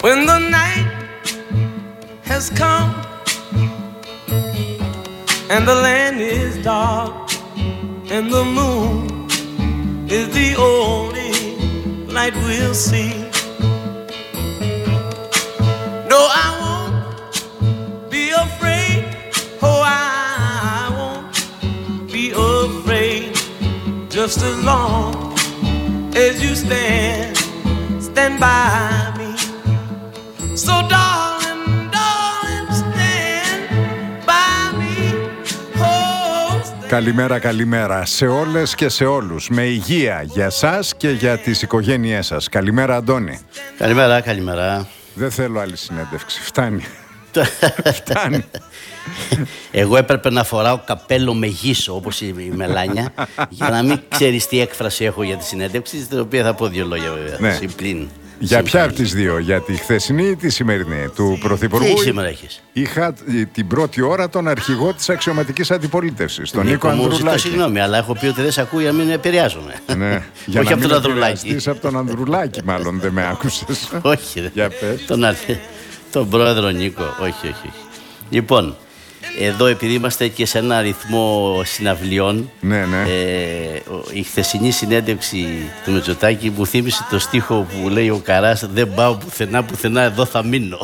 When the night has come and the land is dark and the moon is the only light we'll see. No, I won't be afraid. Oh, I won't be afraid. Just as long as you stand by me. So darling, darling, stand by me. Oh, Καλημέρα, καλημέρα σε όλες και σε όλους. Με υγεία για σας και για τις οικογένειές σας. Καλημέρα, Αντώνη. Καλημέρα, καλημέρα. Δεν θέλω άλλη συνέντευξη. Φτάνει. Φτάνει. Εγώ έπρεπε να φοράω καπέλο με γύσο, όπως η Μελάνια, για να μην ξέρεις τι έκφραση έχω για τη συνέντευξη, στην οποία θα πω δύο λόγια βέβαια. Ναι. Για ποια από τις δύο, για τη χθεσινή ή τη σημερινή του Πρωθυπουργού? Τι σήμερα έχεις? Είχα την πρώτη ώρα τον αρχηγό της αξιωματικής αντιπολίτευσης, τον Νίκο Ανδρουλάκη. Συγγνώμη, αλλά έχω πει ότι δεν σε ακούω για να μην επηρεάζομαι. Ναι, για όχι να από τον Ανδρουλάκη. Από τον Ανδρουλάκη, μάλλον δεν με άκουσες. Όχι, για πες. Τον πρόεδρο Νίκο. Όχι. Λοιπόν, εδώ επειδή είμαστε και σε ένα αριθμό συναυλιών, ναι. η χθεσινή συνέντευξη του Μητσοτάκη μου θύμισε το στίχο που λέει ο Καράς: δεν πάω πουθενά, εδώ θα μείνω.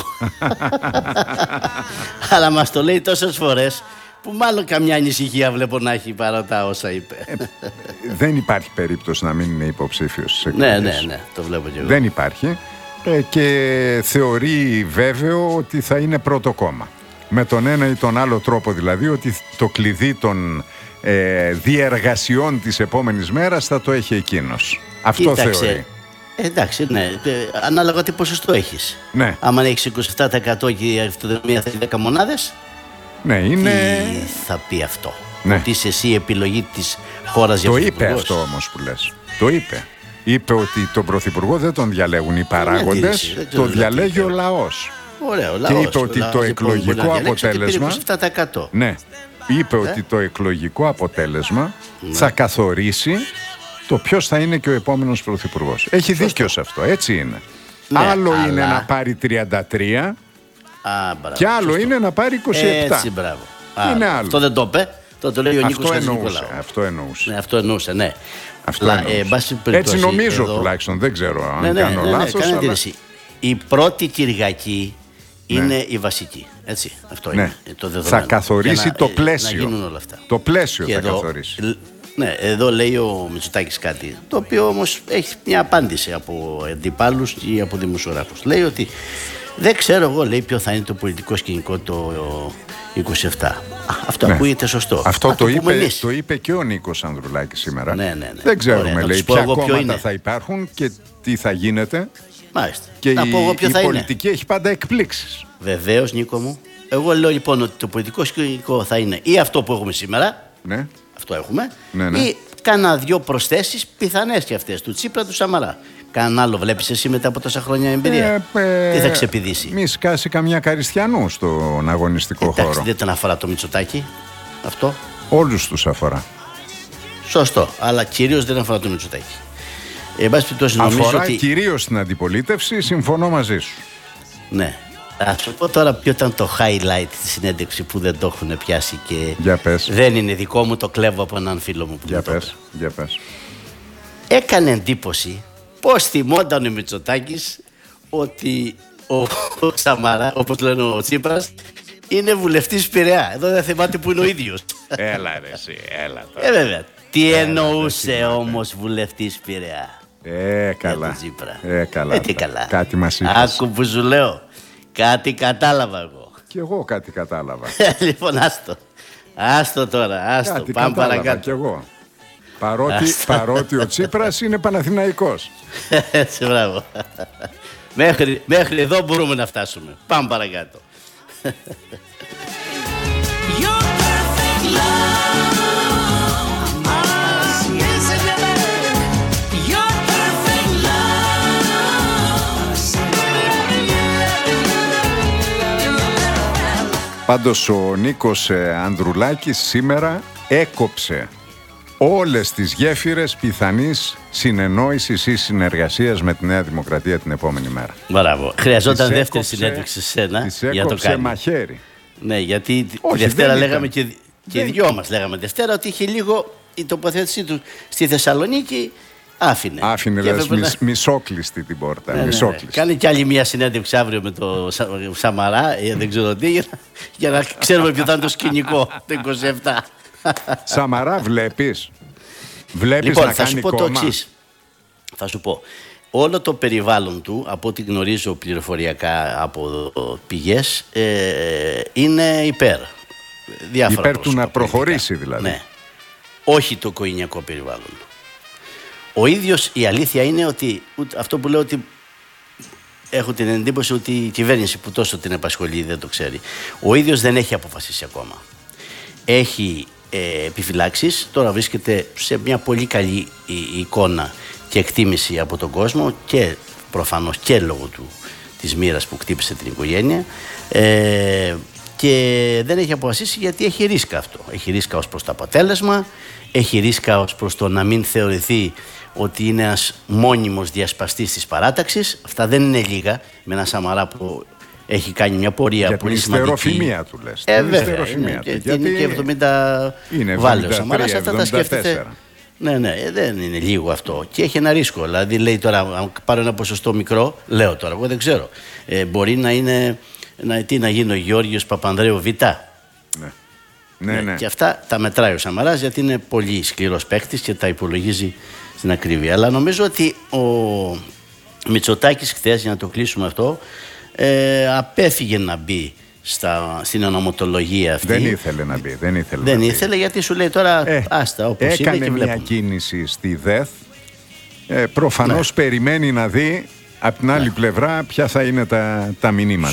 Αλλά μας το λέει τόσες φορές που μάλλον καμιά ανησυχία βλέπω να έχει παρά τα όσα είπε. Δεν υπάρχει περίπτωση να μην είναι υποψήφιος στις εκλογές. Ναι, το βλέπω και εγώ. Δεν υπάρχει και θεωρεί βέβαιο ότι θα είναι πρώτο κόμμα. Με τον ένα ή τον άλλο τρόπο δηλαδή, ότι το κλειδί των διεργασιών της επόμενης μέρας θα το έχει εκείνος. Αυτό θεωρεί. Εντάξει, ναι. Ανάλογα τι ποσοστό έχεις. Ναι. Άμα έχεις 27% και η αυτοδομία θέλει 10 μονάδες, ναι, είναι... τι θα πει αυτό? Ναι. Ότι είσαι εσύ επιλογή της χώρας για πρωθυπουργός. Το είπε αυτό όμως που λες. Το είπε. Είπε ότι τον πρωθυπουργό δεν τον διαλέγουν οι παράγοντες, το διαλέγει ο λαός. Ωραίο, και είπε ότι το εκλογικό αποτέλεσμα. Ναι, είπε ότι το εκλογικό αποτέλεσμα θα καθορίσει το ποιος θα είναι και ο επόμενος πρωθυπουργός. Έχει δίκιο σε αυτό, έτσι είναι. Ναι, άλλο είναι να πάρει 33 και άλλο είναι να πάρει 27. Έτσι, μπράβο. Είναι άλλο. Αυτό δεν το είπε. Το λέει ο Νίκος Χατζηνικολάου. Αυτό εννοούσε. Ναι, αυτό εννοούσε, ναι. Έτσι νομίζω τουλάχιστον, δεν ξέρω αν κάνω λάθος. Αλλά... Η πρώτη Κυριακή είναι η βασική. Έτσι, αυτό είναι το δεδομένο. Θα καθορίσει το πλαίσιο. Να γίνουν όλα αυτά. Το πλαίσιο και θα καθορίσει. Ναι, εδώ λέει ο Μητσοτάκης κάτι, το οποίο όμως έχει μια απάντηση από αντιπάλους ή από δημοσιογράφους. Λέει ότι δεν ξέρω εγώ, λέει, ποιο θα είναι το πολιτικό σκηνικό το 27. Αυτό ακούγεται σωστό. Αυτό το είπε και ο Νίκος Ανδρουλάκης σήμερα. Ναι. Δεν ξέρουμε, λέει, ποια κόμματα θα υπάρχουν και τι θα γίνεται. Μάλιστα. Και η πολιτική έχει πάντα εκπλήξεις. Βεβαίως, Νίκο μου. Εγώ λέω λοιπόν ότι το πολιτικό σκηνικό θα είναι ή αυτό που έχουμε σήμερα. Ναι. Αυτό έχουμε. Ναι. Ή κάνα δύο προσθέσεις, πιθανές και αυτές, του Τσίπρα, του Σαμαρά. Κανένα άλλο βλέπεις εσύ μετά από τόσα χρόνια εμπειρία? Τι θα ξεπηδήσει? Μη σκάσει καμιά Καριστιανού στον αγωνιστικό χώρο. Εντάξει, δεν τον αφορά το Μητσοτάκη αυτό. Όλους τους αφορά. Σωστό, αλλά κυρίως δεν αφορά το Μητσοτάκη. Αφορά κυρίως την αντιπολίτευση, συμφωνώ μαζί σου. Ναι. Θα σου πω τώρα ποιο ήταν το highlight της συνέντευξη που δεν το έχουν πιάσει και δεν είναι δικό μου, το κλέβω από έναν φίλο μου που για πες. Έκανε εντύπωση πως θυμόταν ο Μητσοτάκης ότι ο Σαμαρά, όπως λένε ο Τσίπρας, είναι βουλευτής Πειραιά. Εδώ δεν θυμάται που είναι ο ίδιος. Έλα ρε εσύ, έλα τώρα. Βέβαια. Τι εννοούσε όμως βουλευτής Πειραιά? Καλά. Καλά. Τι καλά. Κάτι μας είπες. Άκου που σου λέω. Κάτι κατάλαβα εγώ. Κι εγώ κάτι κατάλαβα. Λοιπόν, άστο τώρα. Κάτι πάμε παρακάτω. Κι εγώ. Παρότι ο Τσίπρας είναι Παναθηναϊκός. Έτσι, μπράβο. Μέχρι εδώ μπορούμε να φτάσουμε. Πάμε παρακάτω. Πάντως ο Νίκος Ανδρουλάκης σήμερα έκοψε όλες τις γέφυρες πιθανής συνεννόησης ή συνεργασίας με τη Νέα Δημοκρατία την επόμενη μέρα. Μπράβο. Χρειαζόταν δεύτερη συνέντευξη σε σένα για το κάνει. Μαχαίρι. Ναι, γιατί τη Δευτέρα λέγαμε και οι δυο μας λέγαμε Δευτέρα ότι είχε λίγο η τοποθέτησή του στη Θεσσαλονίκη. Άφηνε μισόκλειστη την πόρτα. Ναι. Κάνει κι άλλη μια συνέντευξη αύριο με το Σαμαρά, δεν ξέρω τι, για να ξέρουμε ποιο θα είναι το σκηνικό το 27. Σαμαρά βλέπεις λοιπόν, να κάνει κόμμα. Το εξής. Θα σου πω. Όλο το περιβάλλον του, από ό,τι γνωρίζω πληροφοριακά από πηγές, είναι υπέρ. Υπέρ του να προχωρήσει δηλαδή. Ναι. Όχι το οικογενειακό περιβάλλον. Ο ίδιος, η αλήθεια είναι ότι αυτό που λέω, ότι έχω την εντύπωση ότι η κυβέρνηση που τόσο την απασχολεί δεν το ξέρει. Ο ίδιος δεν έχει αποφασίσει ακόμα. Έχει επιφυλάξεις, τώρα βρίσκεται σε μια πολύ καλή εικόνα και εκτίμηση από τον κόσμο και προφανώς και λόγω της μοίρας που χτύπησε την οικογένεια, και δεν έχει αποφασίσει γιατί έχει ρίσκα αυτό. Έχει ρίσκα ως προς το αποτέλεσμα, έχει ρίσκα ως προς το να μην θεωρηθεί ότι είναι ένας μόνιμος διασπαστής της παράταξης. Αυτά δεν είναι λίγα με ένα Σαμαρά που έχει κάνει μια πορεία για πολύ σημαντική. Για την ιστεροφημία του λες. Βέβαια, είναι και 70 βάλε ο Σαμαράς, αυτά τα σκέφτεται. Ναι, δεν είναι λίγο αυτό. Και έχει ένα ρίσκο. Δηλαδή λέει τώρα, αν πάρω ένα ποσοστό μικρό, λέω τώρα, εγώ δεν ξέρω. Μπορεί να είναι, να γίνει ο Γεώργιος Παπανδρέου Β. Ναι. Και αυτά τα μετράει ο Σαμαράς, γιατί είναι πολύ σκληρός παίκτης και τα υπολογίζει στην ακρίβεια. Αλλά νομίζω ότι ο Μητσοτάκης χθες, για να το κλείσουμε αυτό, απέφυγε να μπει στην ονομοτολογία αυτή. Δεν ήθελε να μπει. Δεν ήθελε, γιατί σου λέει τώρα άστα όπως είναι και βλέπουμε. Έκανε μια κίνηση στη ΔΕΘ. Προφανώς περιμένει να δει από την άλλη πλευρά ποια θα είναι τα μηνύματα.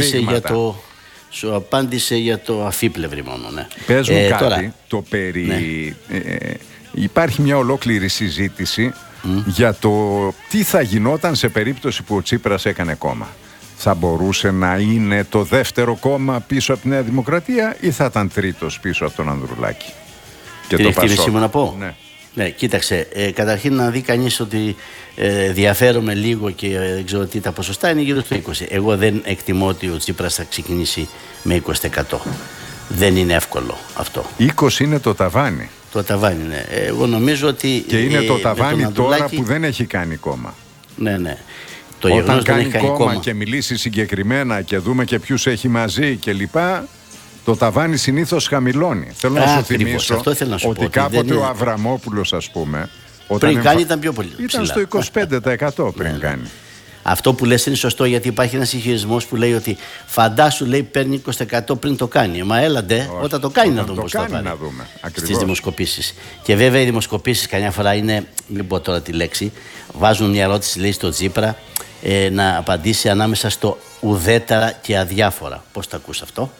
Σου απάντησε για το αφίπλευρη μόνο. Ναι. Πες μου κάτι, τώρα, το περί... Ναι. Υπάρχει μια ολόκληρη συζήτηση για το τι θα γινόταν σε περίπτωση που ο Τσίπρας έκανε κόμμα. Θα μπορούσε να είναι το δεύτερο κόμμα πίσω από τη Νέα Δημοκρατία ή θα ήταν τρίτος πίσω από τον Ανδρουλάκη? Και την εκτίμηση μου να πω. Ναι, κοίταξε, καταρχήν να δει κανείς ότι διαφέρομαι λίγο και δεν ξέρω τι τα ποσοστά είναι γύρω στο 20. Εγώ δεν εκτιμώ ότι ο Τσίπρας θα ξεκινήσει με 20%. Δεν είναι εύκολο αυτό. 20 είναι το ταβάνι. Το ταβάνι, ναι. Εγώ νομίζω ότι... Και είναι το ταβάνι τώρα που δεν έχει κάνει κόμμα. Ναι. Όταν κάνει κόμμα και μιλήσει συγκεκριμένα και δούμε και ποιους έχει μαζί και λοιπά, το ταβάνι συνήθως χαμηλώνει. Θέλω να σου θυμίσω ότι κάποτε ο Αβραμόπουλος, ας πούμε, πριν κάνει ήταν πιο πολύ ψηλά. Ήταν στο 25% πριν κάνει. Αυτό που λες είναι σωστό, γιατί υπάρχει ένας ισχυρισμός που λέει ότι φαντάσου, λέει, παίρνει 20% πριν το κάνει. Μα έλαντε, όταν το κάνει να δούμε πώς θα πάρει στις δημοσκοπήσεις. Και βέβαια οι δημοσκοπήσεις καμιά φορά είναι, μην πω τώρα τη λέξη, βάζουν μια ερώτηση, λέει, στο Τσίπρα να απαντήσει ανάμεσα στο ουδέτερα και αδιάφορα. Πώς το ακούς αυτό?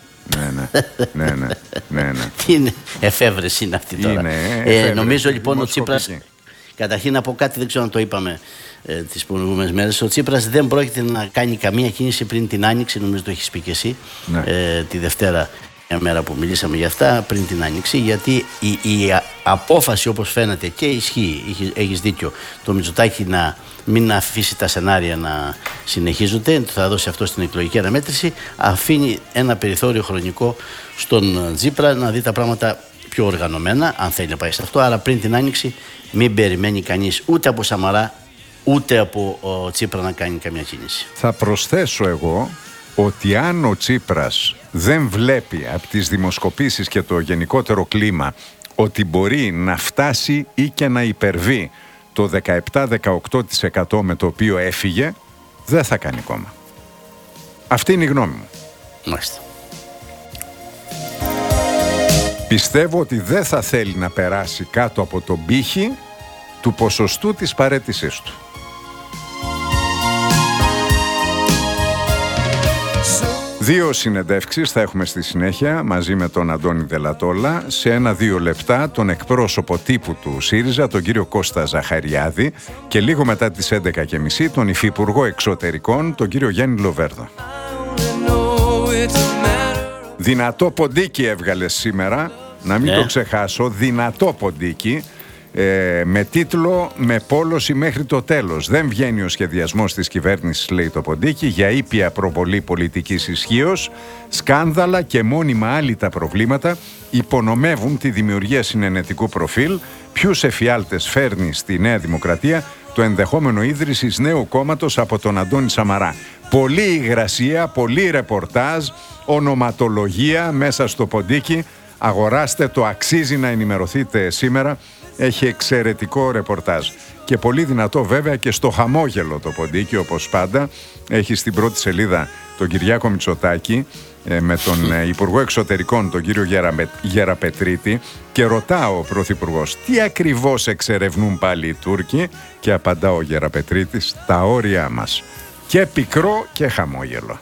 Ναι. Τι είναι εφεύρεση είναι αυτή τώρα? Νομίζω λοιπόν ο Τσίπρας, καταρχήν να πω κάτι, δεν ξέρω αν το είπαμε τις προηγούμενες μέρες, ο Τσίπρας δεν πρόκειται να κάνει καμία κίνηση πριν την Άνοιξη, νομίζω το έχεις πει και εσύ, τη Δευτέρα, μια μέρα που μιλήσαμε για αυτά, πριν την Άνοιξη, γιατί η απόφαση, όπως φαίνεται και ισχύει, έχεις δίκιο, το Μητσοτάκη να μην αφήσει τα σενάρια να συνεχίζονται, θα δώσει αυτό στην εκλογική αναμέτρηση, αφήνει ένα περιθώριο χρονικό στον Τσίπρα να δει τα πράγματα πιο οργανωμένα, αν θέλει να πάει σε αυτό. Άρα πριν την Άνοιξη μην περιμένει κανείς ούτε από Σαμαρά ούτε από Τσίπρα να κάνει καμία κίνηση. Θα προσθέσω εγώ ότι αν ο Τσίπρας δεν βλέπει από τις δημοσκοπήσεις και το γενικότερο κλίμα ότι μπορεί να φτάσει ή και να υπερβεί το 17-18% με το οποίο έφυγε, δεν θα κάνει κόμμα. Αυτή είναι η γνώμη μου. Μάλιστα. Πιστεύω ότι δεν θα θέλει να περάσει κάτω από τον πύχη του ποσοστού της παραίτησής του. Δύο συνεντεύξεις θα έχουμε στη συνέχεια μαζί με τον Αντώνη Δελατόλα. Σε 1-2 λεπτά τον εκπρόσωπο τύπου του ΣΥΡΙΖΑ, τον κύριο Κώστα Ζαχαριάδη, και λίγο μετά τις 11.30 τον Υφυπουργό Εξωτερικών, τον κύριο Γιάννη Λοβέρδο. Δυνατό ποντίκι έβγαλε σήμερα να μην το ξεχάσω, δυνατό ποντίκι, με τίτλο «Με πόλωση μέχρι το τέλος». Δεν βγαίνει ο σχεδιασμός της κυβέρνησης, λέει το ποντίκι, για ήπια προβολή πολιτικής ισχύως, σκάνδαλα και μόνιμα άλυτα προβλήματα υπονομεύουν τη δημιουργία συνενετικού προφίλ. Ποιους εφιάλτες φέρνει στη Νέα Δημοκρατία το ενδεχόμενο ίδρυσης νέου κόμματος από τον Αντώνη Σαμαρά. Πολλή υγρασία, πολύ ρεπορτάζ, ονοματολογία μέσα στο ποντίκι. Αγοράστε το, αξίζει να ενημερωθείτε σήμερα. Έχει εξαιρετικό ρεπορτάζ. Και πολύ δυνατό βέβαια και στο χαμόγελο το ποντίκι, όπως πάντα. Έχει στην πρώτη σελίδα τον Κυριάκο Μητσοτάκη με τον Υπουργό Εξωτερικών, τον κύριο Γεραπετρίτη, και ρωτά ο Πρωθυπουργός τι ακριβώς εξερευνούν πάλι οι Τούρκοι, και απαντά ο Γεραπετρίτης: τα όρια μας. Και πικρό και χαμόγελο.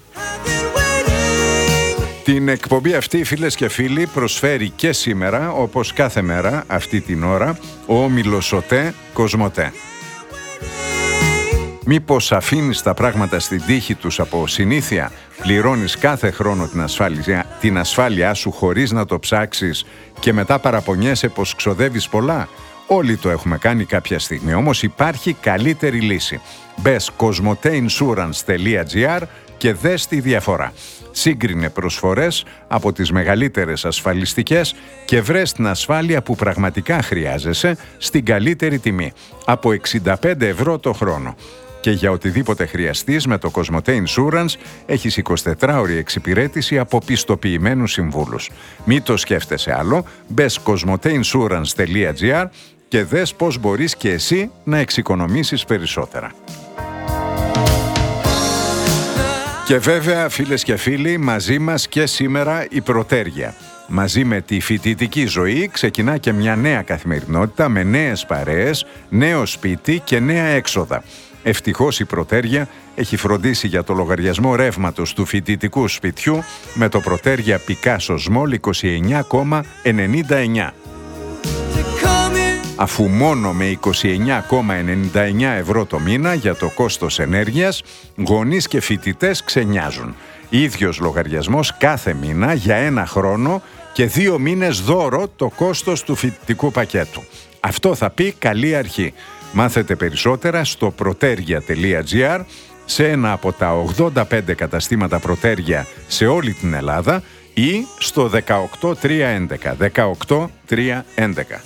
Την εκπομπή αυτή, φίλες και φίλοι, προσφέρει και σήμερα, όπως κάθε μέρα αυτή την ώρα, ο όμιλος ΟΤΕ Κοσμοτέ. Μήπως αφήνεις τα πράγματα στην τύχη τους από συνήθεια? Πληρώνεις κάθε χρόνο την ασφάλειά σου χωρίς να το ψάξεις και μετά παραπονιέσαι πως ξοδεύεις πολλά? Όλοι το έχουμε κάνει κάποια στιγμή, όμως υπάρχει καλύτερη λύση. Μπες cosmoteinsurance.gr και δες τη διαφορά. Σύγκρινε προσφορές από τις μεγαλύτερες ασφαλιστικές και βρες την ασφάλεια που πραγματικά χρειάζεσαι στην καλύτερη τιμή, από 65 ευρώ το χρόνο. Και για οτιδήποτε χρειαστείς, με το Cosmote Insurance έχεις 24ωρη εξυπηρέτηση από πιστοποιημένους συμβούλους. Μη το σκέφτεσαι άλλο, μπες cosmoteinsurance.gr και δες πώς μπορείς και εσύ να εξοικονομήσεις περισσότερα. Και βέβαια, φίλες και φίλοι, μαζί μας και σήμερα η Πρωτέργεια. Μαζί με τη φοιτητική ζωή ξεκινά και μια νέα καθημερινότητα με νέες παρέες, νέο σπίτι και νέα έξοδα. Ευτυχώς η Πρωτέργεια έχει φροντίσει για το λογαριασμό ρεύματος του φοιτητικού σπιτιού με το Πρωτέργεια Πικάσο Small 29,99. Αφού μόνο με 29,99 ευρώ το μήνα για το κόστος ενέργειας, γονείς και φοιτητές ξενιάζουν. Ίδιος λογαριασμός κάθε μήνα για 1 χρόνο και 2 μήνες δώρο το κόστος του φοιτητικού πακέτου. Αυτό θα πει καλή αρχή. Μάθετε περισσότερα στο protergia.gr, σε ένα από τα 85 καταστήματα Πρωτέργεια σε όλη την Ελλάδα, ή στο 18311. 18311.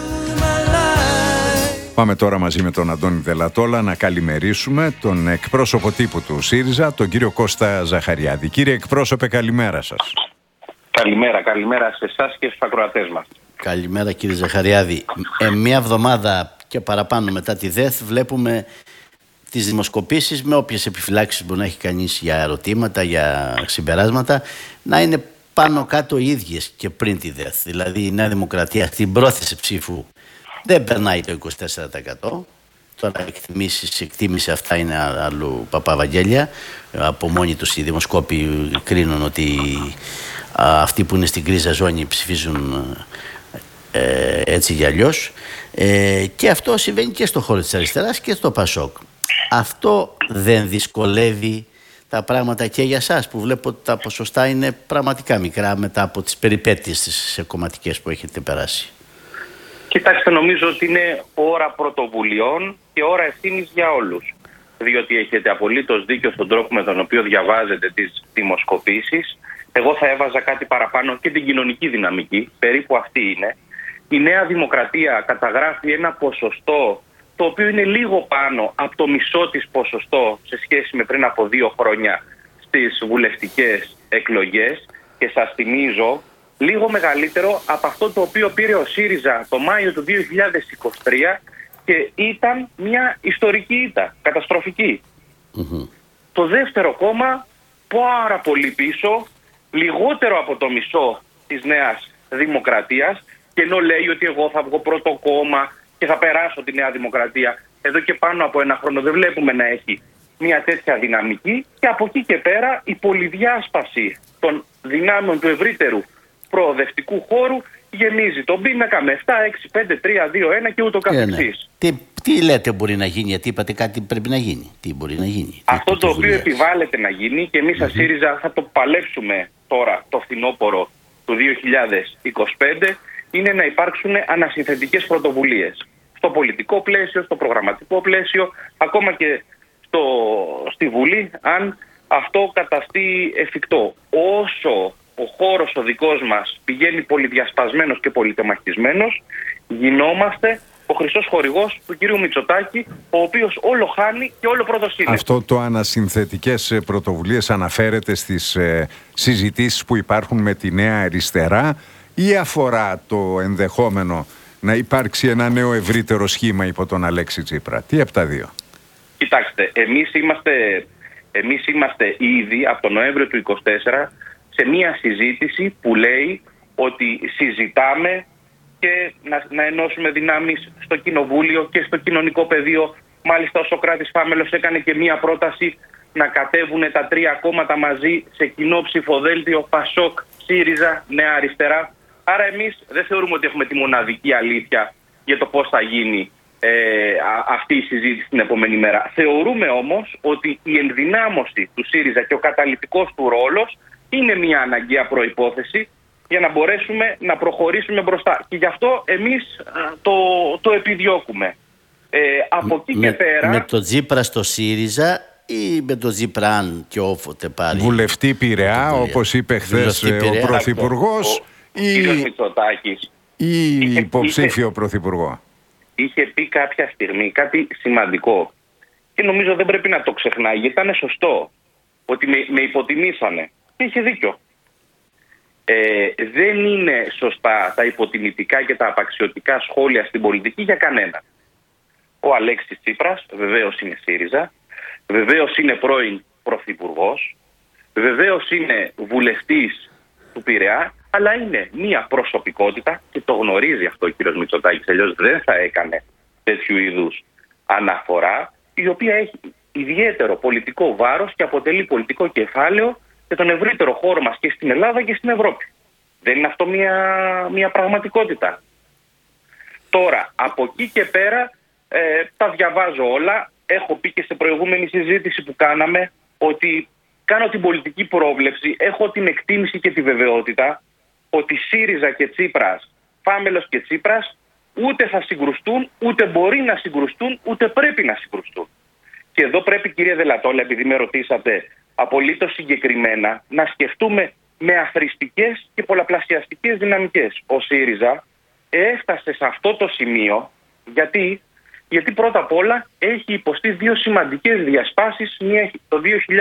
Πάμε τώρα μαζί με τον Αντώνη Δελατόλα να καλημερίσουμε τον εκπρόσωπο τύπου του ΣΥΡΙΖΑ, τον κύριο Κώστα Ζαχαριάδη. Κύριε εκπρόσωπε, καλημέρα σας. Καλημέρα σε εσάς και στους ακροατές μας. Καλημέρα κύριε Ζαχαριάδη. Μια εβδομάδα και παραπάνω μετά τη ΔΕΘ βλέπουμε τις δημοσκοπήσεις, με όποιες επιφυλάξεις μπορεί να έχει κανείς για ερωτήματα, για συμπεράσματα, να είναι πάνω κάτω οι ίδιες και πριν τη ΔΕΘ. Δηλαδή η Νέα Δημοκρατία στην πρόθεση ψήφου δεν περνάει το 24%. Τώρα εκτίμηση αυτά είναι αλλού παπαβαγγέλια. Από μόνοι τους οι δημοσκόποι κρίνουν ότι αυτοί που είναι στην γκρίζα ζώνη ψηφίζουν έτσι για αλλιώς. Και αυτό συμβαίνει και στο χώρο της αριστεράς και στο ΠΑΣΟΚ. Αυτό δεν δυσκολεύει τα πράγματα και για σας, που βλέπω ότι τα ποσοστά είναι πραγματικά μικρά μετά από τις περιπέτειες τις κομματικές που έχετε περάσει? Κοιτάξτε, νομίζω ότι είναι ώρα πρωτοβουλειών και ώρα ευθύνης για όλους. Διότι έχετε απολύτως δίκιο στον τρόπο με τον οποίο διαβάζετε τις δημοσκοπήσεις. Εγώ θα έβαζα κάτι παραπάνω και την κοινωνική δυναμική, περίπου αυτή είναι. Η Νέα Δημοκρατία καταγράφει ένα ποσοστό το οποίο είναι λίγο πάνω από το μισό της ποσοστό σε σχέση με πριν από 2 χρόνια στις βουλευτικές εκλογές, και σας θυμίζω λίγο μεγαλύτερο από αυτό το οποίο πήρε ο ΣΥΡΙΖΑ το Μάιο του 2023 και ήταν μια ιστορική ήττα, καταστροφική. Το δεύτερο κόμμα πάρα πολύ πίσω, λιγότερο από το μισό της Νέας Δημοκρατίας, και ενώ λέει ότι εγώ θα βγω πρώτο κόμμα και θα περάσω τη Νέα Δημοκρατία, εδώ και πάνω από 1 χρόνο δεν βλέπουμε να έχει μια τέτοια δυναμική, και από εκεί και πέρα η πολυδιάσπαση των δυνάμεων του ευρύτερου προοδευτικού χώρου γεμίζει τον πίνακα με 7, 6, 5, 3, 2, 1 και ούτω καθεξής. Τι λέτε μπορεί να γίνει, γιατί είπατε κάτι πρέπει να γίνει? Τι μπορεί να γίνει? Αυτό το οποίο επιβάλλεται να γίνει, και εμείς σαν ΣΥΡΙΖΑ θα το παλέψουμε τώρα το φθινόπωρο του 2025 είναι να υπάρξουν ανασυνθετικές πρωτοβουλίες. Στο πολιτικό πλαίσιο, στο προγραμματικό πλαίσιο, ακόμα και στη Βουλή, αν αυτό καταστεί εφικτό. Όσο ο χώρος ο δικός μας πηγαίνει πολυδιασπασμένος και πολυτεμαχισμένος, γινόμαστε ο χρυσός χορηγός του κυρίου Μητσοτάκη, ο οποίος όλο χάνει και όλο πρώτος είναι. Αυτό το ανασυνθετικές πρωτοβουλίες αναφέρεται στις συζητήσεις που υπάρχουν με τη Νέα Αριστερά ή αφορά το ενδεχόμενο να υπάρξει ένα νέο ευρύτερο σχήμα υπό τον Αλέξη Τσίπρα? Τι από τα δύο? Κοιτάξτε, εμείς είμαστε ήδη από τον Νοέμβριο του 2024 σε μια συζήτηση που λέει ότι συζητάμε και να ενώσουμε δυνάμεις στο κοινοβούλιο και στο κοινωνικό πεδίο. Μάλιστα ο Σωκράτης Φάμελος έκανε και μια πρόταση να κατέβουν τα τρία κόμματα μαζί σε κοινό ψηφοδέλτιο, ΠΑΣΟΚ, ΣΥΡΙΖΑ, Νέα Αριστερά. Άρα εμείς δεν θεωρούμε ότι έχουμε τη μοναδική αλήθεια για το πώς θα γίνει αυτή η συζήτηση την επόμενη μέρα. Θεωρούμε όμως ότι η ενδυνάμωση του ΣΥΡΙΖΑ και ο καταλυτικός του ρόλος είναι μια αναγκαία προϋπόθεση για να μπορέσουμε να προχωρήσουμε μπροστά. Και γι' αυτό εμείς το επιδιώκουμε. Από εκεί και πέρα... Με το Τσίπρα στο ΣΥΡΙΖΑ ή με το Τσίπραν και όποτε πάλι? Βουλευτή Πειραιά, όπως είπε χθες ο Πρωθυπουργός, ή υποψήφιο Πρωθυπουργό? Είχε πει κάποια στιγμή κάτι σημαντικό και νομίζω δεν πρέπει να το ξεχνάει, γιατί ήταν σωστό, ότι με υποτιμήσανε. Και είχε δίκιο. Δεν είναι σωστά τα υποτιμητικά και τα απαξιωτικά σχόλια στην πολιτική για κανένα. Ο Αλέξης Τσίπρας βεβαίως είναι ΣΥΡΙΖΑ, βεβαίως είναι πρώην πρωθυπουργός, βεβαίως είναι βουλευτής του Πειραιά, αλλά είναι μια προσωπικότητα και το γνωρίζει αυτό ο κύριος Μητσοτάκης, αλλιώς δεν θα έκανε τέτοιου είδους αναφορά, η οποία έχει ιδιαίτερο πολιτικό βάρος και αποτελεί πολιτικό κεφάλαιο για τον ευρύτερο χώρο μας και στην Ελλάδα και στην Ευρώπη. Δεν είναι αυτό μια πραγματικότητα? Τώρα, από εκεί και πέρα τα διαβάζω όλα. Έχω πει και σε προηγούμενη συζήτηση που κάναμε ότι κάνω την πολιτική πρόβλεψη, έχω την εκτίμηση και τη βεβαιότητα ότι ΣΥΡΙΖΑ και Τσίπρας, Φάμελος και Τσίπρας, ούτε θα συγκρουστούν, ούτε μπορεί να συγκρουστούν, ούτε πρέπει να συγκρουστούν. Και εδώ πρέπει, κυρία Δελατόλα, επειδή με ρωτήσατε απολύτως συγκεκριμένα, να σκεφτούμε με αθροιστικές και πολλαπλασιαστικές δυναμικές. Ο ΣΥΡΙΖΑ έφτασε σε αυτό το σημείο γιατί πρώτα απ' όλα έχει υποστεί δύο σημαντικές διασπάσεις, μία το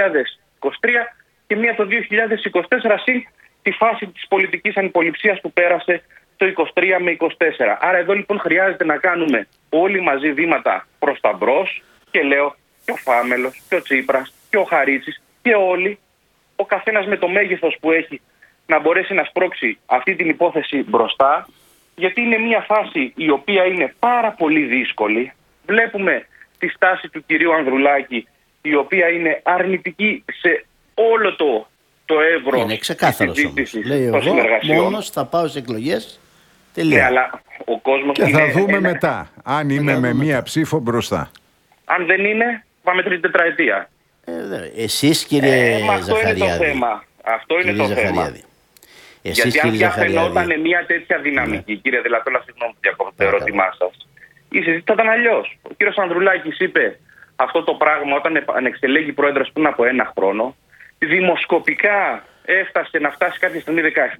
2023 και μία το 2024, συν τη φάση της πολιτικής ανυποληψίας που πέρασε το 23 με 24. Άρα εδώ λοιπόν χρειάζεται να κάνουμε όλοι μαζί βήματα προς τα μπρος, και λέω και ο Φάμελος και ο Τσίπρας και ο Χαρίτσης και όλοι, ο καθένας με το μέγεθος που έχει, να μπορέσει να σπρώξει αυτή την υπόθεση μπροστά, γιατί είναι μια φάση η οποία είναι πάρα πολύ δύσκολη. Βλέπουμε τη στάση του κυρίου Ανδρουλάκη, η οποία είναι αρνητική σε όλο το εύρος. Είναι ξεκάθαρος όμως. Λέει εγώ μόνος θα πάω σε εκλογές. Τελεία. Ναι, αλλά ο κόσμος και θα δούμε μετά αν είμαι με μία ψήφο μπροστά. Αν δεν είναι, πάμε τρίτη τετραετία. Εσείς, κύριε Ζαχαριάδη. Αυτό είναι το θέμα. Γιατί αν διαφαινόταν μια τέτοια δυναμική, κύριε Δελατόλα, συγγνώμη που διακόπτω το ερώτημά σας, η συζήτηση θα ήταν αλλιώς. Ο κύριος Ανδρουλάκης είπε αυτό το πράγμα όταν ανεξελέγει πρόεδρος πριν από ένα χρόνο. Δημοσκοπικά έφτασε να φτάσει κάποια στιγμή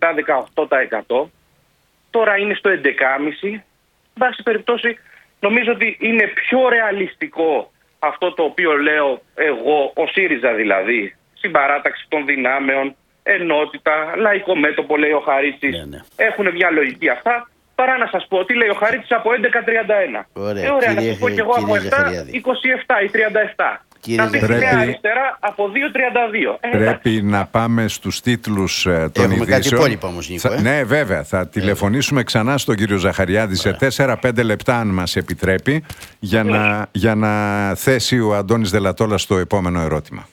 17-18%. Τώρα είναι στο 11,5%. Εν πάση περιπτώσει, νομίζω ότι είναι πιο ρεαλιστικό αυτό το οποίο λέω εγώ, ο ΣΥΡΙΖΑ δηλαδή, συμπαράταξη των δυνάμεων, ενότητα, λαϊκό μέτωπο, λέει ο Χαρίτσης. Ναι. Έχουν μια λογική αυτά, παρά να σας πω τι λέει ο Χαρίτσης από 11-31. Ωραία, να σας πω και εγώ από 7-27 ή 37. Να δεις Νέα Αριστερά από 2-32. Πρέπει να πάμε στους τίτλους των ειδήσεων. Έχουμε κάτι υπόλοιπο όμως, Νίκο. Ναι, βέβαια. Θα τηλεφωνήσουμε ξανά στον κύριο Ζαχαριάδη σε 4-5 λεπτά, αν μας επιτρέπει, για να θέσει ο Αντώνης Δελατόλας το επόμενο ερώτημα.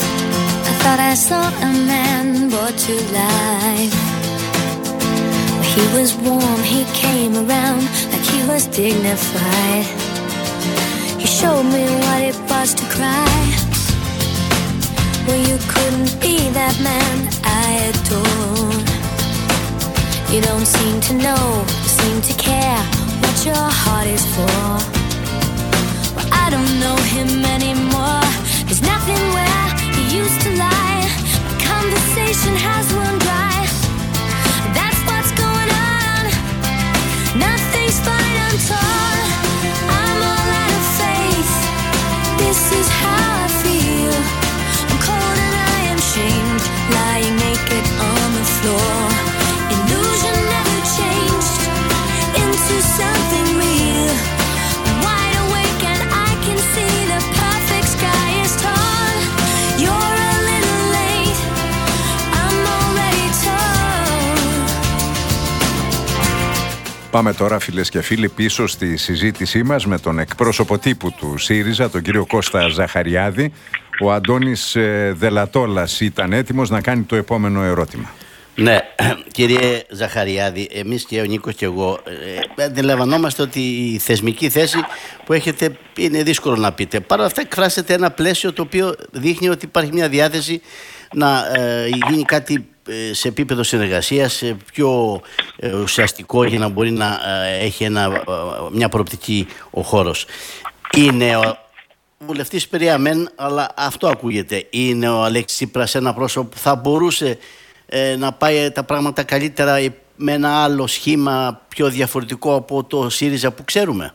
I saw a man brought to life. He was warm, he came around like he was dignified. He showed me what it was to cry. Well, you couldn't be that man I adored. You don't seem to know, seem to care what your heart is for. Well, I don't know him anymore. There's nothing where he used to lie. My conversation has run dry. That's what's going on. Nothing's fine, I'm torn. I'm all out of faith. This is how I feel. I'm cold and I am shamed, lying naked on the floor. Illusion never changed into something real. I'm wide awake and I can see the perfect sky is torn. You're a little late, I'm already torn. Πάμε τώρα, φίλες και φίλοι, πίσω στη συζήτησή μας με τον εκπρόσωπο τύπου του ΣΥΡΙΖΑ, τον κύριο Κώστα Ζαχαριάδη. Ο Αντώνης Δελατόλας ήταν έτοιμος να κάνει το επόμενο ερώτημα. Ναι, κύριε Ζαχαριάδη, εμείς και ο Νίκος και εγώ αντιλαμβανόμαστε ότι η θεσμική θέση που έχετε είναι δύσκολο να πείτε. Παρ' όλα αυτά εκφράσετε ένα πλαίσιο το οποίο δείχνει ότι υπάρχει μια διάθεση να γίνει κάτι σε επίπεδο συνεργασίας πιο ουσιαστικό για να μπορεί να έχει μια προοπτική ο χώρος. Είναι ο βουλευτής Πειραιά, αλλά αυτό ακούγεται. Είναι ο Αλέξης Τσίπρας ένα πρόσωπο που θα μπορούσε να πάει τα πράγματα καλύτερα με ένα άλλο σχήμα πιο διαφορετικό από το ΣΥΡΙΖΑ που ξέρουμε?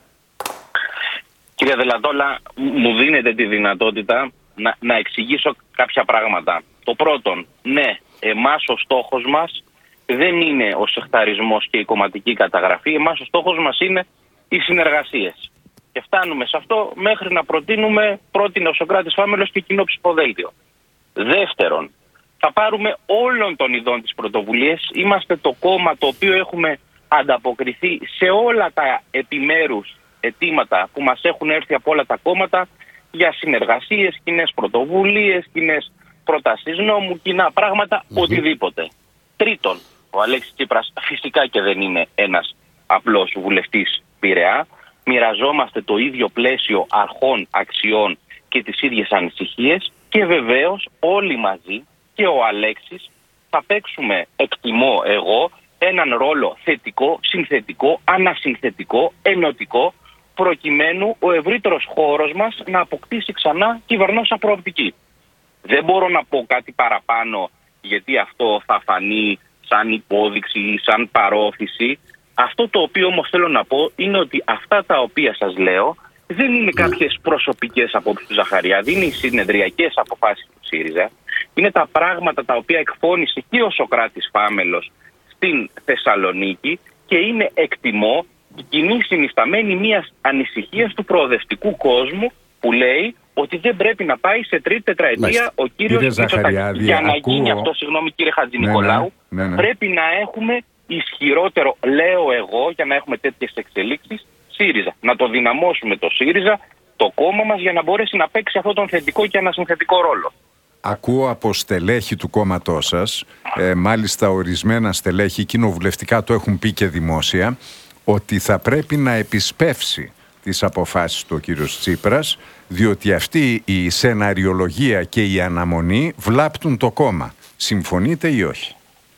Κύριε Δελατόλα, μου δίνετε τη δυνατότητα να εξηγήσω κάποια πράγματα. Το πρώτον, ναι, εμάς ο στόχος μας δεν είναι ο σεχταρισμός και η κομματική καταγραφή. Εμάς ο στόχος μας είναι οι συνεργασίες. Και φτάνουμε σε αυτό μέχρι να πρότεινε ο Σωκράτης Φάμελος και κοινό ψηφοδέλτιο. Δεύτερον, θα πάρουμε όλων των ειδών τις πρωτοβουλίες. Είμαστε το κόμμα το οποίο έχουμε ανταποκριθεί σε όλα τα επιμέρους αιτήματα που μας έχουν έρθει από όλα τα κόμματα για συνεργασίες, κοινές πρωτοβουλίες, κοινές προτάσεις νόμου, κοινά πράγματα, οτιδήποτε. Τρίτον, ο Αλέξης Τσίπρας φυσικά και δεν είναι ένας απλός βουλευτής Πειραιά. Μοιραζόμαστε το ίδιο πλαίσιο αρχών, αξιών και τις ίδιες ανησυχίες και βεβαίως όλοι μαζί και ο Αλέξης θα παίξουμε, εκτιμώ εγώ, έναν ρόλο θετικό, συνθετικό, ανασυνθετικό, ενωτικό, προκειμένου ο ευρύτερος χώρος μας να αποκτήσει ξανά κυβερνόσα προοπτική. Δεν μπορώ να πω κάτι παραπάνω, γιατί αυτό θα φανεί σαν υπόδειξη ή σαν παρόθηση. Αυτό το οποίο όμως θέλω να πω είναι ότι αυτά τα οποία σας λέω δεν είναι κάποιες προσωπικές απόψεις του Ζαχαριάδη, είναι οι συνεδριακές αποφάσεις του ΣΥΡΙΖΑ. Είναι τα πράγματα τα οποία εκφώνησε και ο Σωκράτης Φάμελος στην Θεσσαλονίκη και είναι, εκτιμώ, η κοινή συνισταμένη μιας ανησυχίας του προοδευτικού κόσμου που λέει ότι δεν πρέπει να πάει σε τρίτη τετραετία ο κύριος Μητσοτάκης. Για να γίνει αυτό, συγγνώμη κύριε Χατζηνικολάου, πρέπει να έχουμε ισχυρότερο, λέω εγώ, για να έχουμε τέτοιες εξελίξεις, ΣΥΡΙΖΑ. Να το δυναμώσουμε το ΣΥΡΙΖΑ, το κόμμα μας, για να μπορέσει να παίξει αυτόν τον θετικό και ανασυνθετικό ρόλο. Ακούω από στελέχη του κόμματός σας, μάλιστα ορισμένα στελέχη κοινοβουλευτικά το έχουν πει και δημόσια, ότι θα πρέπει να επισπεύσει τις αποφάσεις του ο κύριος Τσίπρας, διότι αυτή η σεναριολογία και η αναμονή βλάπτουν το κόμμα. Συμφωνείτε ή όχι?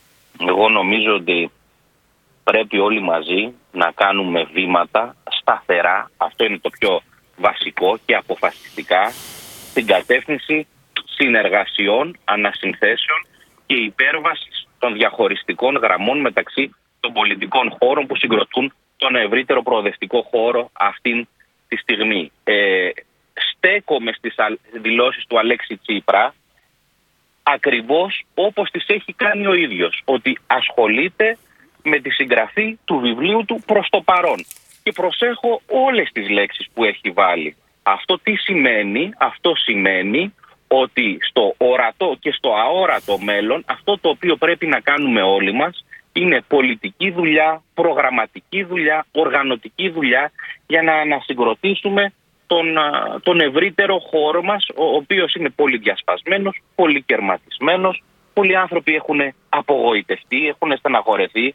Εγώ νομίζω ότι πρέπει όλοι μαζί να κάνουμε βήματα σταθερά, αυτό είναι το πιο βασικό, και αποφασιστικά στην κατεύθυνση συνεργασιών, ανασυνθέσεων και υπέρβασης των διαχωριστικών γραμμών μεταξύ των πολιτικών χώρων που συγκροτούν τον ευρύτερο προοδευτικό χώρο αυτή τη στιγμή. Στέκομαι στις δηλώσεις του Αλέξη Τσίπρα ακριβώς όπως τις έχει κάνει ο ίδιος, ότι ασχολείται με τη συγγραφή του βιβλίου του προς το παρόν. Και προσέχω όλες τις λέξεις που έχει βάλει. Αυτό τι σημαίνει? Αυτό σημαίνει ότι στο ορατό και στο αόρατο μέλλον αυτό το οποίο πρέπει να κάνουμε όλοι μας είναι πολιτική δουλειά, προγραμματική δουλειά, οργανωτική δουλειά για να ανασυγκροτήσουμε τον ευρύτερο χώρο μας, ο οποίος είναι πολύ διασπασμένος, πολύ κερματισμένος. Πολλοί άνθρωποι έχουν απογοητευτεί, έχουν στεναχωρεθεί,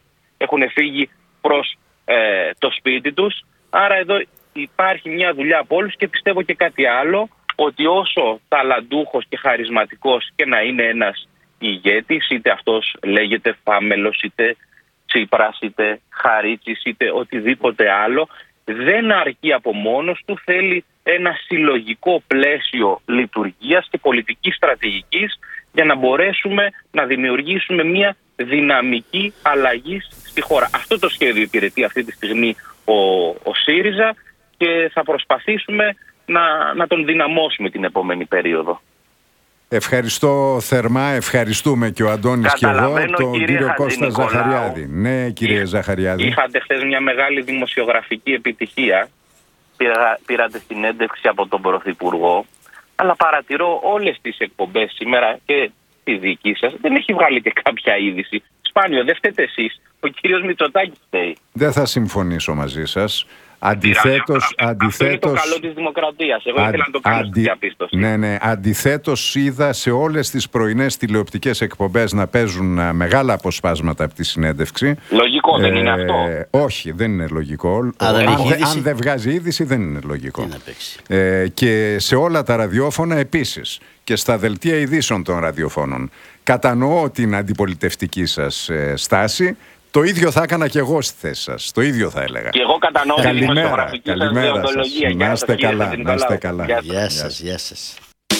έχουν φύγει προς το σπίτι τους. Άρα εδώ υπάρχει μια δουλειά από όλους και πιστεύω και κάτι άλλο, ότι όσο ταλαντούχος και χαρισματικός και να είναι ένας ηγέτης, είτε αυτός λέγεται Φάμελος, είτε Τσίπρας, είτε Χαρίτσης, είτε οτιδήποτε άλλο, δεν αρκεί από μόνος του, θέλει ένα συλλογικό πλαίσιο λειτουργίας και πολιτικής στρατηγικής για να μπορέσουμε να δημιουργήσουμε μια δυναμική αλλαγή στη χώρα. Αυτό το σχέδιο υπηρετεί αυτή τη στιγμή ο ΣΥΡΙΖΑ και θα προσπαθήσουμε να τον δυναμώσουμε την επόμενη περίοδο. Ευχαριστώ θερμά, ευχαριστούμε και ο Αντώνης και εγώ, τον κύριο Κώστα Ζαχαριάδη. Ναι, κύριε Ζαχαριάδη. Είχατε χθες μια μεγάλη δημοσιογραφική επιτυχία. Πήρατε συνέντευξη από τον Πρωθυπουργό, αλλά παρατηρώ όλες τις εκπομπές σήμερα και τη δική σας δεν έχει βγάλει και κάποια είδηση. Σπάνιο, δεν φταίτε εσείς. Ο κύριος Μητσοτάκης φταίει. Δεν θα συμφωνήσω μαζί σας. Αντιθέτως, αυτό είναι το καλό της δημοκρατίας. Εγώ ήθελα να το κάνω στη διαπίστωση. Ναι. Αντιθέτως, είδα σε όλες τις πρωινές τηλεοπτικές εκπομπές να παίζουν μεγάλα αποσπάσματα από τη συνέντευξη. Λογικό δεν είναι αυτό? Όχι, δεν είναι λογικό. Αν δεν βγάζει είδηση, δεν είναι λογικό. Και σε όλα τα ραδιόφωνα επίσης. Και στα δελτία ειδήσεων των ραδιοφώνων. Κατανοώ την αντιπολιτευτική σας στάση. Το ίδιο θα έκανα και εγώ στη θέση σας. Το ίδιο θα έλεγα. Και εγώ κατανοώ τη δημοσιογραφική σας δεοντολογία. Να είστε καλά. Να είστε καλά. Γεια σας. Γεια σας.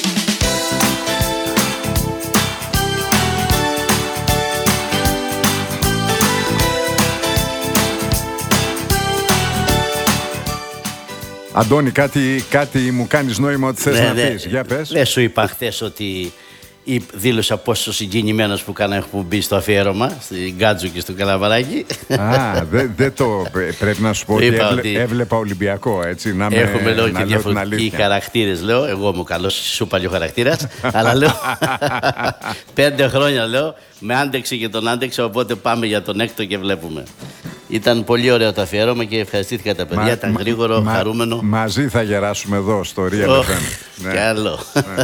Αντώνη, κάτι μου κάνεις νόημα ότι θες να πεις. Για πες. Δεν σου είπα χθες ότι δήλωσα πόσο συγκινημένος που κάνα έχουμε μπει στο αφιέρωμα στην Γκάτζου και στο Καλαβαράκι. Δεν το πρέπει να σου πω ότι έβλεπα Ολυμπιακό, έτσι. Έχουμε λέω και διαφορετικοί χαρακτήρες, λέω. Εγώ είμαι καλός, σου παλιό χαρακτήρας. Αλλά λέω 5 χρόνια λέω με άντεξε και τον άντεξε. Οπότε πάμε για τον έκτο και βλέπουμε. Ήταν πολύ ωραίο το αφιέρωμα και ευχαριστήθηκα τα παιδιά. Ήταν γρήγορο, χαρούμενο. Μαζί θα γεράσουμε εδώ στο Real FM. Καλό.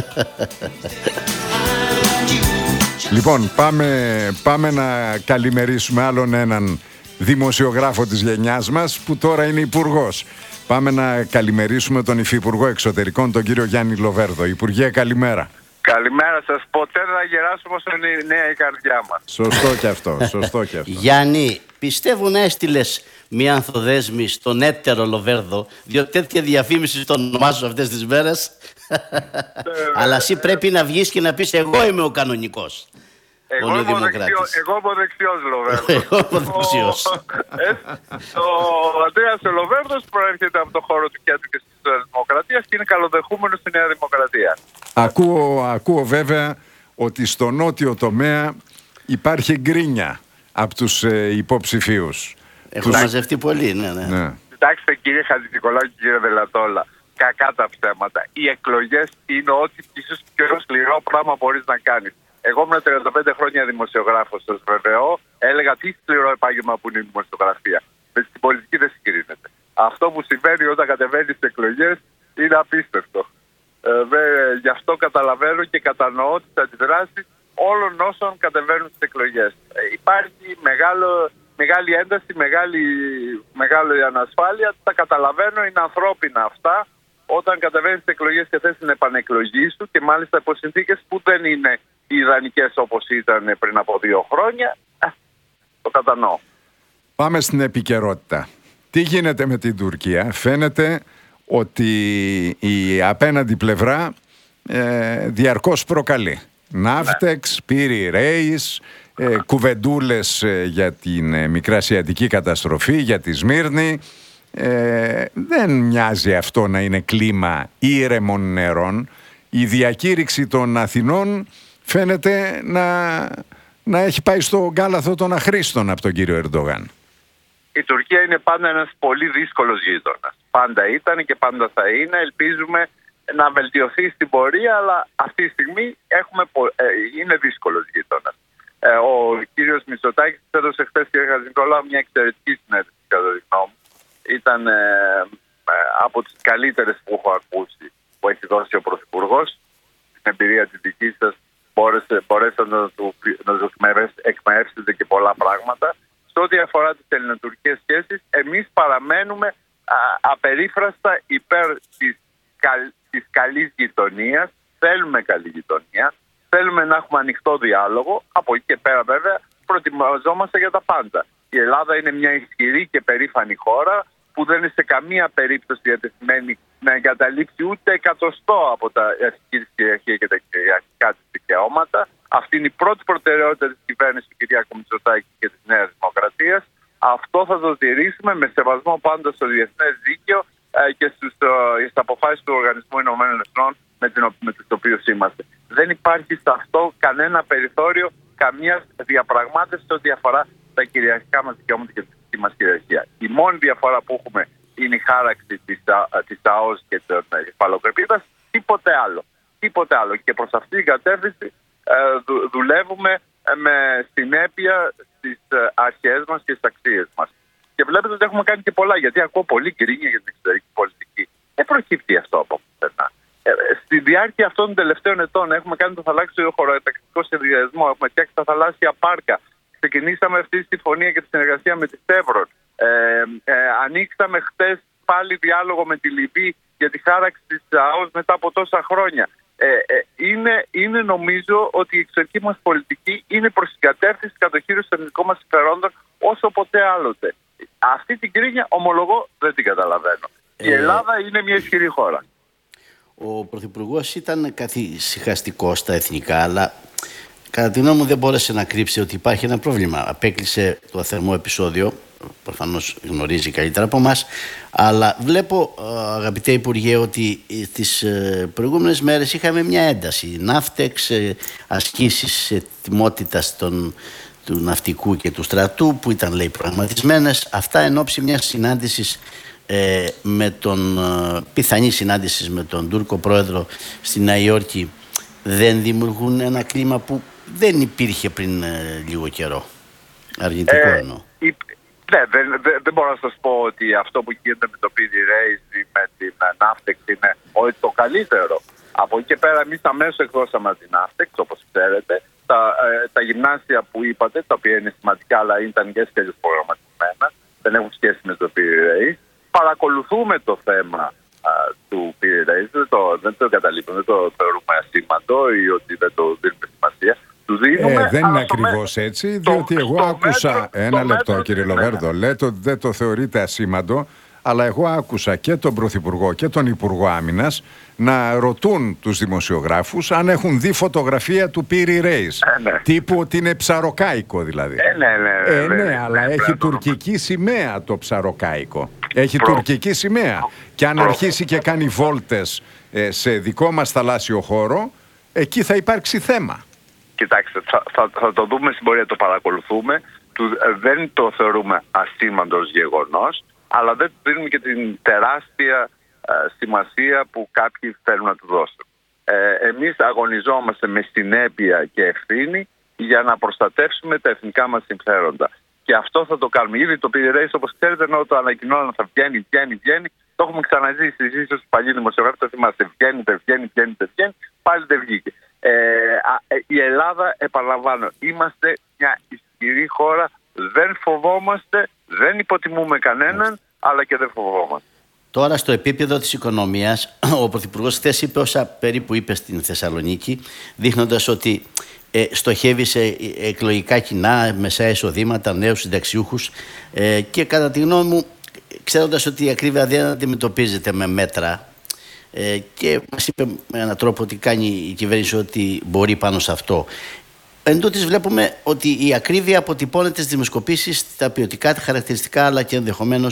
Λοιπόν, πάμε να καλημερίσουμε άλλον έναν δημοσιογράφο της γενιάς μας που τώρα είναι υπουργός. Πάμε να καλημερίσουμε τον Υφυπουργό Εξωτερικών, τον κύριο Γιάννη Λοβέρδο. Υπουργέ, καλημέρα. Καλημέρα σας. Ποτέ δεν θα γεράσουμε όσο είναι η νέα η καρδιά μας. Σωστό και αυτό. Γιάννη, πιστεύω να έστειλες μια ανθοδέσμη στον έτερο Λοβέρδο, διότι τέτοια διαφήμιση στον ονομάζω αυτές τις μέρες. Αλλά εσύ πρέπει να βγεις και να πεις εγώ είμαι ο κανονικός. Εγώ είμαι ο δεξιός Λοβέρδος. Ο Ανδρέας Λοβέρδος προέρχεται από το χώρο του κέντρου και της Δημοκρατίας και είναι καλοδεχούμενος στη Νέα Δημοκρατία. Ακούω βέβαια ότι στο νότιο τομέα υπάρχει γκρίνια από τους υποψηφίους. Έχουν μαζευτεί πολύ, ναι. Κοιτάξτε κύριε Χατζηνικολάου και κύριε Δελατόλα, κακά τα ψέματα. Οι εκλογές είναι ό,τι ίσως πιο σκληρό πράγμα μπορείς να κάνεις. Εγώ ήμουν 35 χρόνια δημοσιογράφος, σας βεβαιώ. Έλεγα τι σκληρό επάγγελμα που είναι η δημοσιογραφία. Στην πολιτική δεν συγκρίνεται. Αυτό που συμβαίνει όταν κατεβαίνει στις εκλογές είναι απίστευτο. Γι' αυτό καταλαβαίνω και κατανοώ τις αντιδράσεις όλων όσων κατεβαίνουν στις εκλογές. Υπάρχει μεγάλη ένταση, μεγάλη ανασφάλεια. Τα καταλαβαίνω, είναι ανθρώπινα αυτά. Όταν κατεβαίνεις στις εκλογές και θες την επανεκλογή σου και μάλιστα υπό συνθήκες που δεν είναι ιδανικές όπως ήταν πριν από 2 χρόνια, το κατανοώ. Πάμε στην επικαιρότητα. Τι γίνεται με την Τουρκία? Φαίνεται ότι η απέναντι πλευρά διαρκώς προκαλεί. Ναύτεξ, πύρι Ρέης, κουβεντούλες για την μικρασιατική καταστροφή, για τη Σμύρνη. Δεν μοιάζει αυτό να είναι κλίμα ήρεμων νερών. Η διακήρυξη των Αθηνών φαίνεται να έχει πάει στο γκάλαθο των αχρήστων από τον κύριο Ερντογάν. Η Τουρκία είναι πάντα ένας πολύ δύσκολος γείτονας. Πάντα ήταν και πάντα θα είναι. Ελπίζουμε να βελτιωθεί στην πορεία, αλλά αυτή τη στιγμή είναι δύσκολος γείτονας. Ο κύριος Μητσοτάκης έδωσε χθες, κύριε Χατζηνικολάου, μια εξαιρετική συνέντευξη κατά τη γνώμη μου. Ήταν από τις καλύτερες που έχω ακούσει που έχει δώσει ο Πρωθυπουργός. Την εμπειρία τη δική σας μπορέσατε να του εκμερίσετε και πολλά πράγματα. Στο ό,τι αφορά τις ελληνοτουρκικές σχέσεις, εμείς παραμένουμε απερίφραστα υπέρ της καλής γειτονίας. Θέλουμε καλή γειτονία, θέλουμε να έχουμε ανοιχτό διάλογο. Από εκεί και πέρα βέβαια προετοιμαζόμαστε για τα πάντα. Η Ελλάδα είναι μια ισχυρή και περήφανη χώρα που δεν είναι σε καμία περίπτωση διατεθειμένη να εγκαταλείψει ούτε εκατοστό από τα εθνική κυριαρχία και τα κυριαρχικά της δικαιώματα. Αυτή είναι η πρώτη προτεραιότητα της κυβέρνησης του κ. Μητσοτάκη και της Νέας Δημοκρατίας. Αυτό θα το τηρήσουμε με σεβασμό πάντα στο διεθνές δίκαιο και στις αποφάσεις του Οργανισμού Ηνωμένων Εθνών με τους οποίους είμαστε. Δεν υπάρχει σε αυτό κανένα περιθώριο καμία διαπραγμάτευση ό,τι αφορά τα κυριαρχικά μας δικαιώματα και τη δική μας κυριαρχία. Η μόνη διαφορά που έχουμε είναι η χάραξη της ΑΟΣ και της υφαλοκρηπίδας. Τίποτε άλλο. Τίποτε άλλο. Και προς αυτή την κατεύθυνση δουλεύουμε με συνέπεια στις αρχές μας και στις αξίες μας. Και βλέπετε ότι έχουμε κάνει και πολλά, γιατί ακούω πολύ γκρίνια για την εξωτερική πολιτική. Δεν προκύπτει αυτό από πουθενά. Στη διάρκεια αυτών των τελευταίων ετών έχουμε κάνει το θαλάσσιο χωροταξικό σχεδιασμό, έχουμε φτιάξει τα θαλάσσια πάρκα, ξεκινήσαμε αυτή τη συμφωνία και τη συνεργασία με τη Σέβρον. Ανοίξαμε χτες πάλι διάλογο με τη Λιβύη για τη χάραξη της ΑΟΣ μετά από τόσα χρόνια. Είναι νομίζω ότι η εξωτερική μας πολιτική είναι προς την κατεύθυνση της κατοχήρωσης των εθνικών μας συμφερόντων όσο ποτέ άλλοτε. Αυτή την κρίνια, ομολογώ, δεν την καταλαβαίνω. Η Ελλάδα είναι μια ισχυρή χώρα. Ο Πρωθυπουργός ήταν καθησυχαστικός στα εθνικά, αλλά κατά τη γνώμη μου δεν μπόρεσε να κρύψει ότι υπάρχει ένα πρόβλημα. Απέκλεισε το θερμό επεισόδιο, προφανώς γνωρίζει καλύτερα από εμάς, αλλά βλέπω, αγαπητέ Υπουργέ, ότι τις προηγούμενες μέρες είχαμε μια ένταση. Ναύτεξ, ασκήσεις ετοιμότητας του ναυτικού και του στρατού που ήταν, λέει, προγραμματισμένες. Αυτά εν ώψη μιας συνάντησης πιθανή συνάντηση με τον Τούρκο πρόεδρο στη Νέα Υόρκη, δεν δημιουργούν ένα κλίμα που δεν υπήρχε πριν λίγο καιρό? Αρνητικό εννοώ. Δεν μπορώ να σας πω ότι αυτό που γίνεται με το PD Race ή με την Navtex είναι ότι το καλύτερο. Από εκεί και πέρα εμείς αμέσως εκδώσαμε την Navtex, όπως ξέρετε. Τα γυμνάσια που είπατε, τα οποία είναι σημαντικά αλλά ήταν και σχέδιος προγραμματισμένα, δεν έχουν σχέση με το PD Race. Παρακολουθούμε το θέμα του PD Race, δεν το καταλήγουμε, δεν το θεωρούμε ασήμαντο ή ότι δεν το δίνουμε σημασία. Δεν είναι ακριβώς έτσι, διότι εγώ άκουσα. Ένα λεπτό, κύριε Λοβέρδο. Λέτε ότι δεν το θεωρείτε ασήμαντο, αλλά εγώ άκουσα και τον Πρωθυπουργό και τον Υπουργό Άμυνας να ρωτούν τους δημοσιογράφους αν έχουν δει φωτογραφία του Πύρι Ρέις. Τύπου ότι είναι ψαροκάικο δηλαδή. Ναι, αλλά έχει τουρκική σημαία το ψαροκάικο. Έχει τουρκική σημαία. Και αν αρχίσει και κάνει βόλτες σε δικό μας θαλάσσιο χώρο, εκεί θα υπάρξει θέμα. Κοιτάξτε, θα το δούμε στην πορεία, το παρακολουθούμε. Δεν το θεωρούμε ασήμαντο ως γεγονός, αλλά δεν του δίνουμε και την τεράστια σημασία που κάποιοι θέλουν να του δώσουν. Εμείς αγωνιζόμαστε με συνέπεια και ευθύνη για να προστατεύσουμε τα εθνικά μας συμφέροντα. Και αυτό θα το κάνουμε. Ήδη το PD Race, όπως ξέρετε, ενώ το ανακοινώναμε θα βγαίνει. Το έχουμε ξαναζήσει. Εσείς ως παλιοί δημοσιογράφοι το θυμάστε. Βγαίνει, πάλι δεν βγήκε. Η Ελλάδα, επαναλαμβάνω, είμαστε μια ισχυρή χώρα. Δεν φοβόμαστε, δεν υποτιμούμε κανέναν, αλλά και δεν φοβόμαστε. Τώρα στο επίπεδο της οικονομίας, ο Πρωθυπουργός χθες είπε όσα περίπου είπε στην Θεσσαλονίκη, δείχνοντας ότι στοχεύει σε εκλογικά κοινά, μεσαία εισοδήματα, νέους συνταξιούχους και κατά τη γνώμη μου, ξέροντας ότι η ακρίβεια δεν αντιμετωπίζεται με μέτρα, και μας είπε με έναν τρόπο ότι κάνει η κυβέρνηση ό,τι μπορεί πάνω σε αυτό. Εν τούτης βλέπουμε ότι η ακρίβεια αποτυπώνεται στις δημοσκοπήσεις, τα ποιοτικά, τα χαρακτηριστικά, αλλά και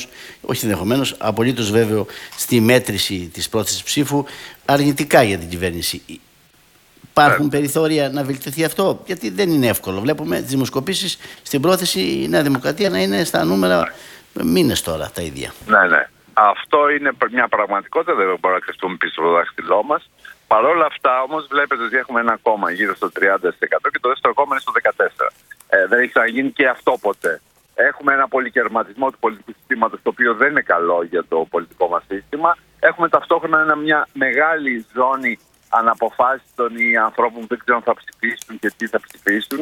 απολύτως βέβαιο στη μέτρηση της πρόθεσης ψήφου, αρνητικά για την κυβέρνηση. Υπάρχουν περιθώρια να βελτιωθεί αυτό? Γιατί δεν είναι εύκολο. Βλέπουμε τις δημοσκοπήσεις στην πρόθεση η Νέα Δημοκρατία να είναι στα νούμερα μήνες τώρα τα ίδια. Ναι. Αυτό είναι μια πραγματικότητα, δεν μπορούμε να κρυφτούμε πίσω από το δάχτυλό μας. Παρ' όλα αυτά όμως βλέπετε ότι έχουμε ένα κόμμα γύρω στο 30% και το δεύτερο κόμμα είναι στο 14%. Δεν έχει ξαναγίνει και αυτό ποτέ. Έχουμε ένα πολυκερματισμό του πολιτικού συστήματος, το οποίο δεν είναι καλό για το πολιτικό μας σύστημα. Έχουμε ταυτόχρονα μια μεγάλη ζώνη αναποφάσιστων ή ανθρώπων που δεν ξέρουν θα ψηφίσουν και τι θα ψηφίσουν.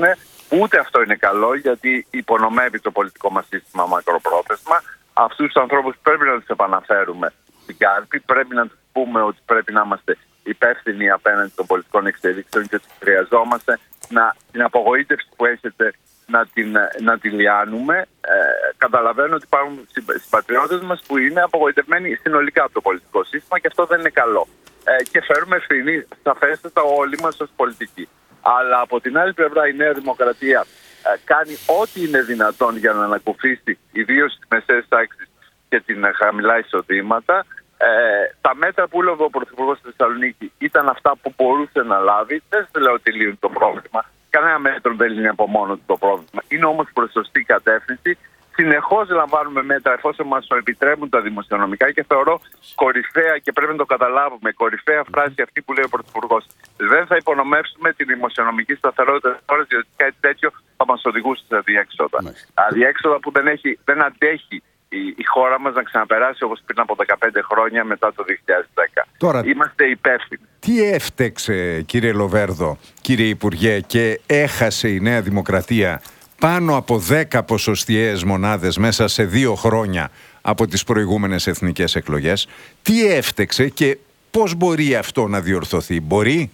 Ούτε αυτό είναι καλό, γιατί υπονομεύει το πολιτικό μας σύστημα μακροπρόθεσμα. Αυτούς τους ανθρώπους πρέπει να τους επαναφέρουμε στην κάλπη. Πρέπει να τους πούμε ότι πρέπει να είμαστε υπεύθυνοι απέναντι των πολιτικών εξελίξεων και ότι χρειαζόμαστε την απογοήτευση που έχετε να τη λιάνουμε. Καταλαβαίνω ότι υπάρχουν συμπατριώτες μας που είναι απογοητευμένοι συνολικά από το πολιτικό σύστημα και αυτό δεν είναι καλό. Και φέρουμε ευθύνη σαφέστατα όλοι μας ως πολιτικοί. Αλλά από την άλλη πλευρά η Νέα Δημοκρατία κάνει ό,τι είναι δυνατόν για να ανακουφίσει ιδίως τις μεσαίες τάξεις και την χαμηλά εισοδήματα. Τα μέτρα που έλεγε ο Πρωθυπουργός στη Θεσσαλονίκη ήταν αυτά που μπορούσε να λάβει. Δεν λέω ότι λύνουν το πρόβλημα. Κανένα μέτρο δεν λύνει από μόνο του το πρόβλημα. Είναι όμως προς σωστή κατεύθυνση. Συνεχώς λαμβάνουμε μέτρα εφόσον μας το επιτρέπουν τα δημοσιονομικά και θεωρώ κορυφαία, και πρέπει να το καταλάβουμε, κορυφαία φράση αυτή που λέει ο Πρωθυπουργός. Δεν θα υπονομεύσουμε τη δημοσιονομική σταθερότητα της χώρας, γιατί κάτι τέτοιο θα μας οδηγούσε σε αδιέξοδα. Αδιέξοδα που δεν αντέχει η χώρα μας να ξαναπεράσει όπως πριν από 15 χρόνια μετά το 2010. Τώρα, είμαστε υπεύθυνοι. Τι έφτεξε, κύριε Λοβέρδο, κύριε Υπουργέ, και έχασε η Νέα Δημοκρατία πάνω από 10 ποσοστιαίες μονάδες μέσα σε 2 χρόνια από τις προηγούμενες εθνικές εκλογές? Τι έφτεξε και πώς μπορεί αυτό να διορθωθεί? Μπορεί?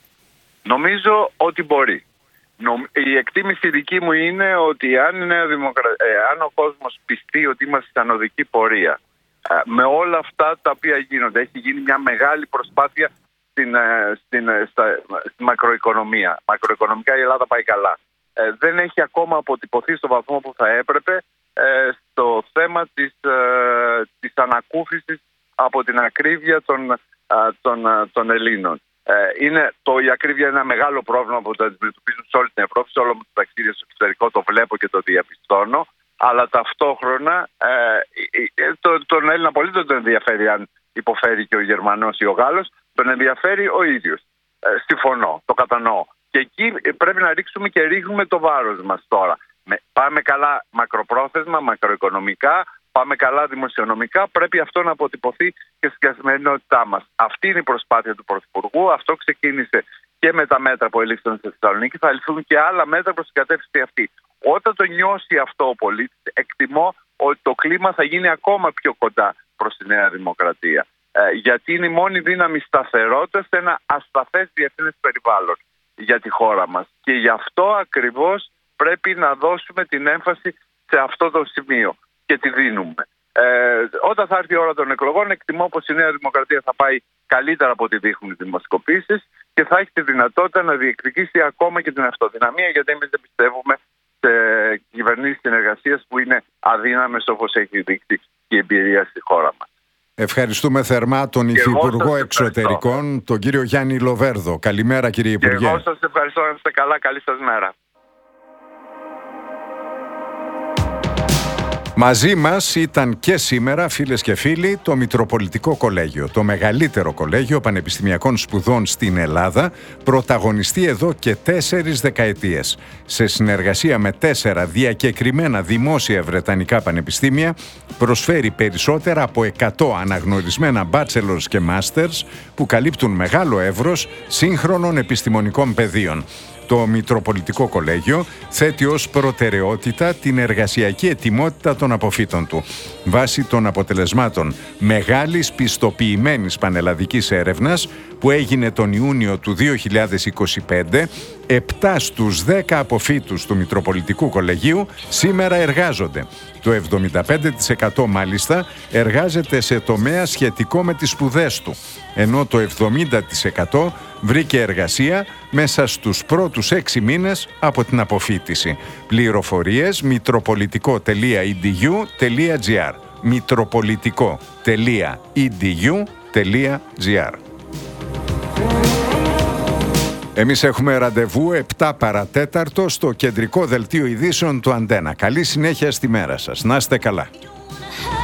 Νομίζω ότι μπορεί. Η εκτίμηση δική μου είναι ότι αν ο κόσμος πιστεί ότι είμαστε στην ανωδική πορεία, με όλα αυτά τα οποία γίνονται, έχει γίνει μια μεγάλη προσπάθεια στην μακροοικονομία. Μακροοικονομικά η Ελλάδα πάει καλά. Δεν έχει ακόμα αποτυπωθεί στο βαθμό που θα έπρεπε στο θέμα της ανακούφισης από την ακρίβεια των Ελλήνων. Η ακρίβεια είναι ένα μεγάλο πρόβλημα που το αντιμετωπίζουν σε όλη την Ευρώπη, σε όλο μου το ταξίδι στο εξωτερικό το βλέπω και το διαπιστώνω, αλλά ταυτόχρονα τον Έλληνα πολίτη δεν τον ενδιαφέρει αν υποφέρει και ο Γερμανός ή ο Γάλλος, τον ενδιαφέρει ο ίδιος. Συμφωνώ, το κατανοώ. Και εκεί πρέπει να ρίξουμε και ρίχνουμε το βάρος μας τώρα. Πάμε καλά μακροπρόθεσμα, μακροοικονομικά, πάμε καλά δημοσιονομικά, πρέπει αυτό να αποτυπωθεί και στην καθημερινότητά μας. Αυτή είναι η προσπάθεια του Πρωθυπουργού, αυτό ξεκίνησε και με τα μέτρα που ελήφθησαν στη Θεσσαλονίκη, θα ληφθούν και άλλα μέτρα προς την κατεύθυνση αυτή. Όταν το νιώσει αυτό ο πολίτης, εκτιμώ ότι το κλίμα θα γίνει ακόμα πιο κοντά προς τη Νέα Δημοκρατία. Γιατί είναι η μόνη δύναμη σταθερότητα σε ένα ασταθές διεθνές περιβάλλον για τη χώρα μας. Και γι' αυτό ακριβώς πρέπει να δώσουμε την έμφαση σε αυτό το σημείο και τη δίνουμε. Όταν θα έρθει η ώρα των εκλογών, εκτιμώ πως η Νέα Δημοκρατία θα πάει καλύτερα από ό,τι δείχνουν οι δημοσκοπήσεις και θα έχει τη δυνατότητα να διεκδικήσει ακόμα και την αυτοδυναμία, γιατί εμείς δεν πιστεύουμε σε κυβερνήσεις συνεργασίας που είναι αδύναμες όπως έχει δείξει η εμπειρία στη χώρα μας. Ευχαριστούμε θερμά τον Υφυπουργό Εξωτερικών, τον κύριο Γιάννη Λοβέρδο. Καλημέρα, κύριε Υπουργέ. Και εγώ σας ευχαριστώ, να είστε καλά, καλή σας μέρα. Μαζί μας ήταν και σήμερα, φίλες και φίλοι, το Μητροπολιτικό Κολέγιο, το μεγαλύτερο κολέγιο πανεπιστημιακών σπουδών στην Ελλάδα, πρωταγωνιστεί εδώ και 4 δεκαετίες. Σε συνεργασία με 4 διακεκριμένα δημόσια βρετανικά πανεπιστήμια, προσφέρει περισσότερα από 100 αναγνωρισμένα bachelors και masters που καλύπτουν μεγάλο εύρος σύγχρονων επιστημονικών πεδίων. Το Μητροπολιτικό Κολέγιο θέτει ως προτεραιότητα την εργασιακή ετοιμότητα των αποφύτων του. Βάσει των αποτελεσμάτων μεγάλης πιστοποιημένης πανελλαδικής έρευνας που έγινε τον Ιούνιο του 2025, 7 στους 10 αποφύτους του Μητροπολιτικού Κολεγίου σήμερα εργάζονται. Το 75% μάλιστα εργάζεται σε τομέα σχετικό με τις σπουδές του, ενώ το 70% βρήκε εργασία μέσα στους πρώτους 6 μήνες από την αποφύτιση. Πληροφορίες mitropolitico.edu.gr mitropolitico.edu.gr. Εμείς έχουμε ραντεβού 7 παρατέταρτο στο κεντρικό δελτίο ειδήσεων του Αντένα. Καλή συνέχεια στη μέρα σας. Να είστε καλά.